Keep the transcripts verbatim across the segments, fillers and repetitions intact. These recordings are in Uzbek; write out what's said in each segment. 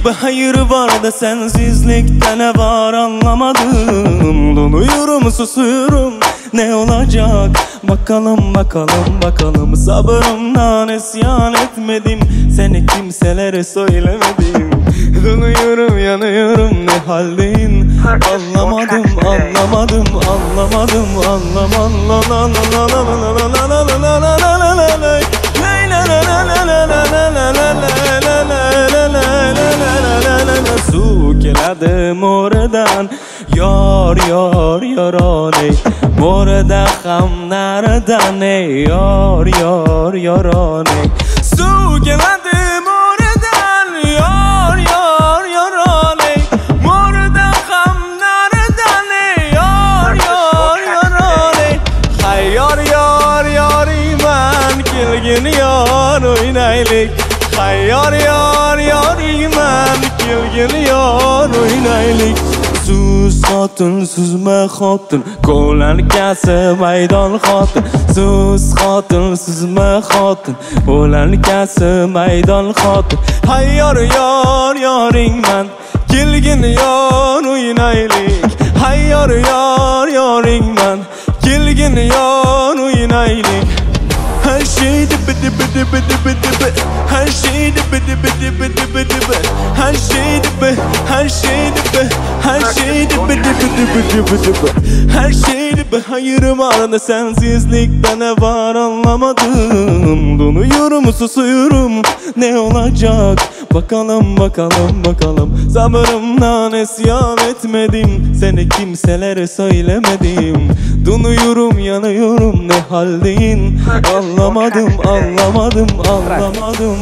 şeyde bir hayır var da sensizlikte ne var anlamadım. Donuyorum, susuyorum, ne olacak? Bakalım bakalım bakalım, sabrımdan isyan etmedim, seni kimselere söylemedim. Donuyorum, yanıyorum, ne haldeyim? Anlamadım, anlamadım, anlamadım, anlamadım. Su keladi mo'ridan, yor yor yorone, mo'rida ham naridan, ey yor yor yorone. Su keladi mo'ridan, yor yor yorone, mo'rida ham naridan, ey yor yor yorone. Hay yor yor yoriyman, kelgin yor o'ynaylik. Hay yor yor yoriyman, kelgin yor o'ynaylik. Sus xotin, suzma xotin, ko'lankasi maydon xotin. Sus xotin, suzma xotin, ko'lankasi maydon xotin. Hay yor yor yoringman, kelgin yor o'ynaylik. Hay yor yor yoringman, kelgin yor o'ynaylik. Her şey dibi dibi dibi dibi dibi, her şey dibi dibi dibi dibi dibi, her şey dibi, her şey dibi, her şey dibi dibi dibi dibi dibi, her şey dibi. Hayır var da sensizlikte ne var anlamadım. Donuyorum, susuyorum, ne olacak? Bakalım bakalım bakalım, sabrımdan isyan etmedim, seni kimselere söylemedim. Donuyorum, yanıyorum, ne haldeyim? Anlamadım, anlamadım, anlamadım,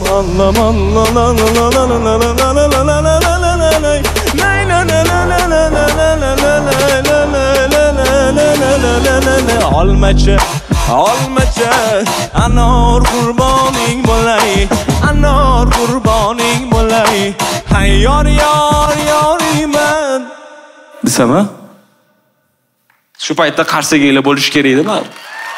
anlamadım. Olmachi, olmachi, anor qurboning bo'lay, anor qurboning bo'lay. Hay yor yor yoriyman desam-a? Shu paytda Qarsaga bo'lish kerak edi men.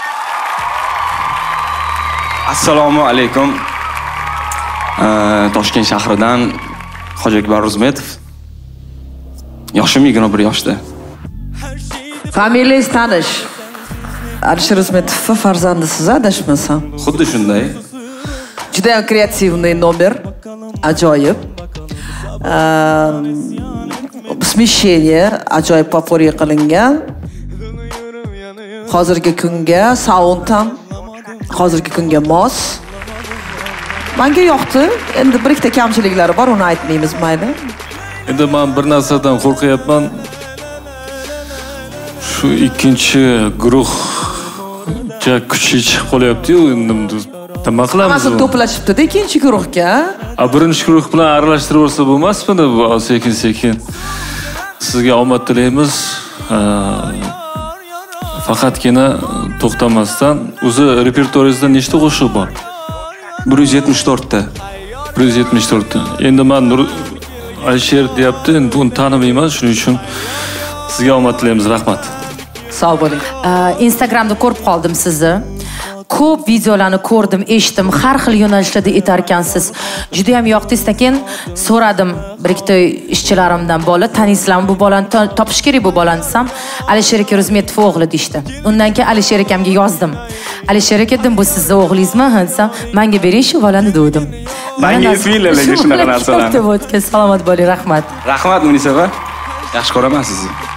Assalomu alaykum. Toshkent shahridan Hojiakbar Ro'zmetov. Yoshim yigirma bir yoshda. Familiyangiz tanish. Alisher Ro'zmetovning farzandisiz, adashmasam. Xuddi shunday. Juda ham kreativniy nomer. Ajoyib. Smisheniya ajoyib popuriy qilingan. Hozirgi kunga sound ham hozirgi kunga mos. Menga yoqdi. Endi bir ikkita kamchiliklari bor, uni aytmaymiz, mayli. Endi men bir narsadan qo'rqyapman. Shu ikkinchi guruh ja kuchli chiqib qolyapti-yu, endi nima qilamiz? Hammasi to'plashibdi-da ikkinchi guruhga. A birinchi guruh bilan aralashtirib olsa bo'lmasmidi bu sekin-sekin? Sizga omad tilaymiz. Faqatgina to'xtamasdan, o'zi repertuaringizda nechta qo'shiq bor? bir yuz yetmish to'rt ta. bir yuz yetmish to'rt ta. Endi men Alisher deyapti, endi uni tanimayman, shuning uchun sizga omad tilaymiz. Rahmat. Sog' bo'ling. Instagramda ko'rib qoldim sizni. Ko'p videolarni ko'rdim, eshitdim, har xil yo'nalishlarda etar ekansiz. Juda ham yoqdingiz ekan. So'radim bir ikkita ishchilarimdan, bola taniysizlarmi bu bolani topish kerak bu bolani desam, Alisher aka Ro'zmetov o'g'li deyshti. Undan keyin Alisher akamga yozdim. Alisher aka dedim, bu sizning o'g'lingizmi? Desam, menga bering shu bolani dedim. Menga feellarga shunaqa narsalar. Salomat bo'ling, rahmat. Rahmat Munisa aka. Yaxshi ko'raman sizni.